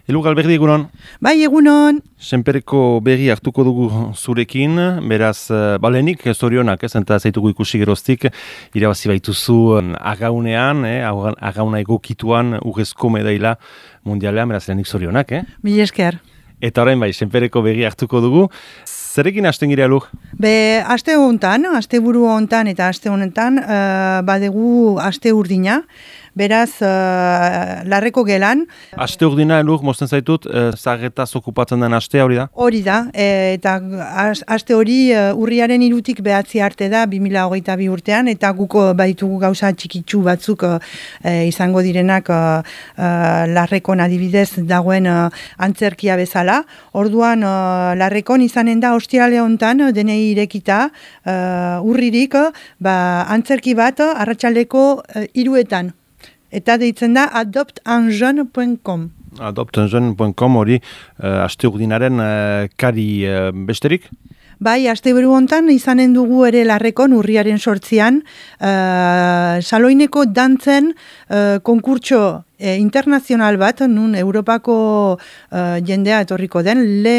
Elu Galberdi egunon. Bai, egunon. Senpereko berri hartuko dugu zurekin, beraz, balenik zorionak, eta zaitugu ikusi geroztik, irabazi baituzu agaunean, agauna egokituan urrezko medaila mundialean, beraz, lehenik zorionak. Mil esker. Eta orain bai, senpereko berri hartuko dugu. Zerekin hasten gira, Elu? Aste honetan, aste buru honetan eta aste honetan, badegu aste urdina. Beraz, larreko gelan. Aste urdina, Elu, mozten zaitut, zagetaz okupatzen den astea hori da? Hori da, eta aste hori urriaren 3 behatzi arte da, 2022 urtean, eta guk baditugu gauza txikitsu batzuk izango direnak larrekon adibidez dagoen antzerkia bezala. Orduan, larrekon izanen da ostirale honetan, denei irekita, urririk, antzerki bat arratsaldeko 3:00. Eta deitzen da adoptunjeune.com. Adoptunjeune.com hori aste urdinaren kari besterik? Bai, asteburu hontan izanen dugu ere larrekon urriaren 8an Saloineko dantzen konkurtso internazional bat, nun Europako jendea etorriko den,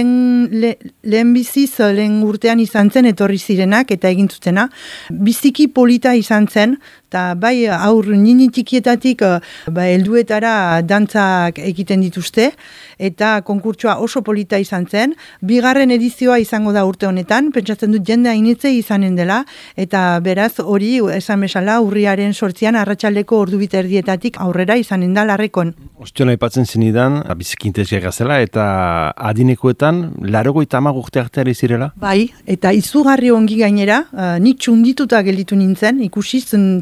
lehen biziz, lehen urtean izan zen etorri zirenak eta egin zutena. Biziki polita izan zen, eta bai aur ninikietatik helduetara dantzak egiten dituzte, eta konkurtsoa oso polita izan zen. Bigarren edizioa izango da urte honetan, pentsatzen dut jende hainitze izanen dela, eta beraz hori esan bezala urriaren 8an arratsaldeko 2:30 aurrera izanen da larrekon. Ostion aipatzen zenidan, biziki interesgarria zela, eta adinekoetan 80 urte artean zirela? Bai, eta izugarri ongi gainera, nik txundituta gelditu nintzen, ikusi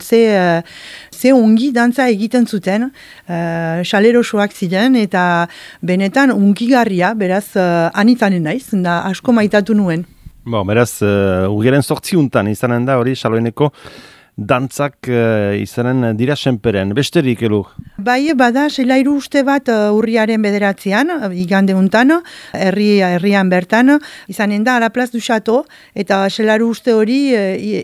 ze ongi dantza egiten zuten, salerosoak ziren, eta benetan unkigarria, beraz, anitzanen naiz, da asko maitatu nuen. Beraz, urriaren 8 izanen da hori Saloineko dantzak izanen dira senperen. Besterik, Elu? Bai, bada, selairu uste bat urriaren 9, igande untan, herrian bertan, izanen da, Alaplaz du Chateau, eta selairu uste hori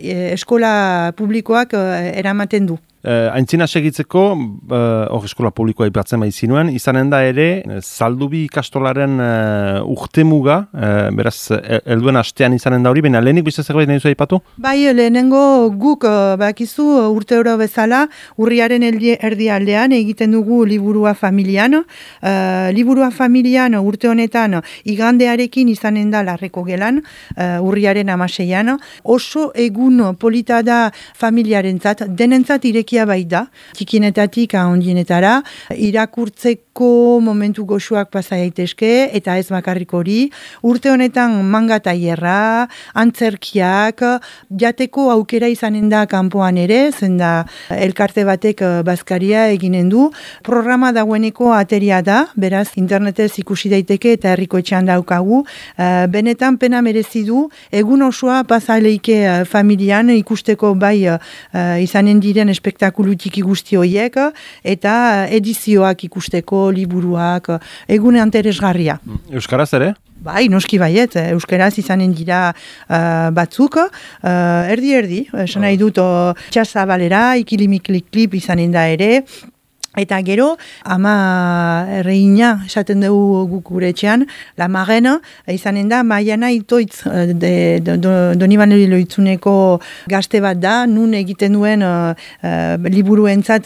eskola publikoak eramaten du. Aintzina segitzeko, hor eskola publikoa ipatzen zinuen, izanen da ere, Zaldubi ikastolaren urtemuga, beraz, helduen astean izanen da hori, baina lehenik bizte zerbait nahi zua ipatu? Bai, lehenengo guk, bakizu, urte oro bezala, urriaren erdialdean egiten dugu liburua familian. Liburua familian urte honetan igandearekin izanen da larreko gelan, urriaren 16an. Oso egun polita da familiarentzat, denentzat irekia bai da, txikinetatik ondienetara, irakurtzeko momentu goxuak pasa daitezke, eta ez bakarrik hori, urte honetan manga tailerra, antzerkiak, jateko aukera izanen da kanpoan ere, zenda elkarte batek bazkaria eginen du, programa dagoeneko ateria da, beraz internetez ikusi daiteke eta herriko etxean daukagu, benetan pena merezi du, egun osoa pasa leike familian ikusteko bai izanen diren espektakulu txiki guzti horiek, eta edizioak ikusteko, liburuak, egune interesgarria. Euskaraz ere? Bai, noski baiet, euskaraz izanen dira batzuk, erdi, esan nahi dut txazabalera, ikilimiklik izanen da ere, eta gero, ama reina, esaten dugu guk etxean, la marena, izanen da, Maiana Itoitz, Donibane Loitzuneko gazte bat da, nun egiten duen liburuentzat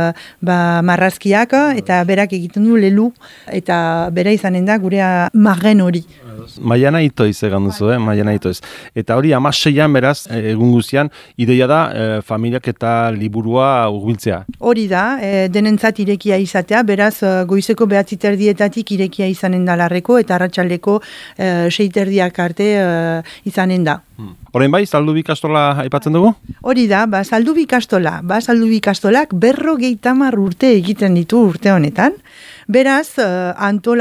marrazkiak, eta berak egiten du lelu, eta bera izanen da gure marren hori. Maiana Itoiz egan duzu, Maiana Itoiz. Eta hori 16an beraz, egun guzian, ideia da familiak eta liburua hurbiltzea. Hori da, denentzat irekia izatea, beraz goizeko 9:30 irekia izanen da larreko, eta arratsaldeko 6:30 arte izanen da. Orain bai, Zaldubi ikastola aipatzen dugu? Hori da, Zaldubi ikastola. Zaldubi ikastolak 50 urte egiten ditu urte honetan. Beraz,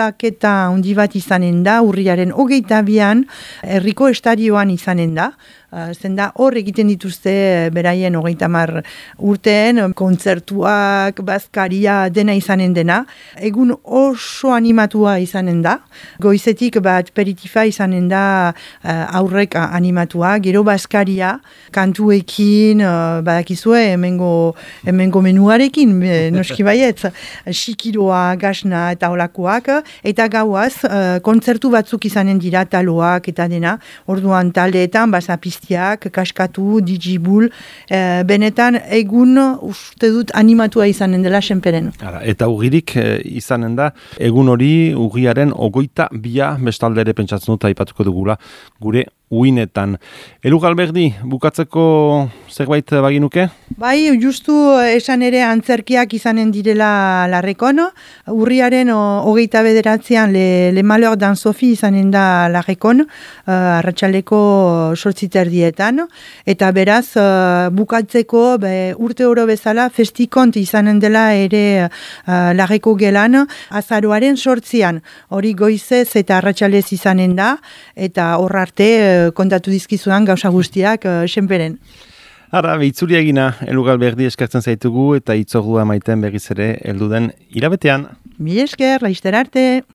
antolaketa handi bat izanen da, urriaren 22an, herriko estadioan izanen da. zenda hor egiten dituzte beraien 30 urteen, kontzertuak, bazkaria dena izanen dena. Egun oso animatua izanen da. Goizetik aperitifa izanen da aurrek animatua, gero bazkaria, kantuekin, badakizue, hemengo menuarekin, noski baietz, xikiroa, gasna eta olakoak, eta gauaz, kontzertu batzuk izanen dira taloak eta dena, orduan taldeetan, bazapistiak, kaskatu, digibul, benetan egun uste dut animatua izanen dela senperen. Eta ugirik izanen da, egun hori ugiaren 22 bestaldere pentsatzen dut aipatuko dugula gure uinetan. Elu Galberdi, bukatzeko zerbait baginuke? Bai, justu esan ere antzerkiak izanen direla Larrekon. Urriaren 29an Le Malheur d'Anne-Sophie izanen da Larrekon, arratsaldeko 8:30. Eta beraz, bukatzeko urte oro bezala festikont izanen dela ere Larreko gelan, azaroaren 8an. Hori goizez eta arratsaldez izanen da, eta hor arte kontatu dizkizuan gauza guztiak senperen. Ara, itzuli egina, Elu Galberdi eskertzen zaitugu eta itzordua maiten berriz ere heldu den hilabetean. Mila esker, laizter arte!